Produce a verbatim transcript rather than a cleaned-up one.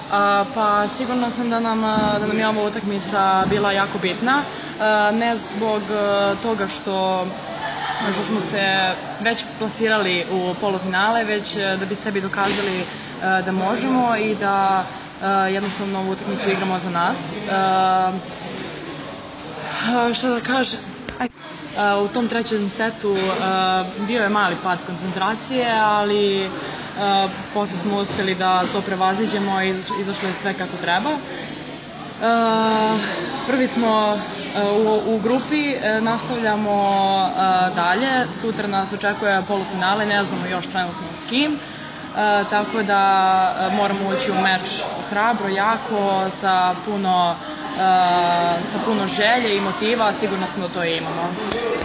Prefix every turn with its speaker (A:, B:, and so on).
A: Pa sigurno sam da nam, da nam je ova utakmica bila jako bitna, ne zbog toga što što smo se već plasirali u polufinale, već da bi sebi dokazali da možemo i da jednostavno ovu utakmicu igramo za nas. Šta da kažem? U tom trećem setu bio je mali pad koncentracije, ali posle smo uspeli da to prevaziđemo i izašlo je sve kako treba. Prvi smo u grupi, nastavljamo dalje, sutra nas očekuje polufinale, ne znamo još trenutno s kim, tako da moramo ući u meč hrabro, jako, sa puno želje i motiva, sigurno sam da to imamo.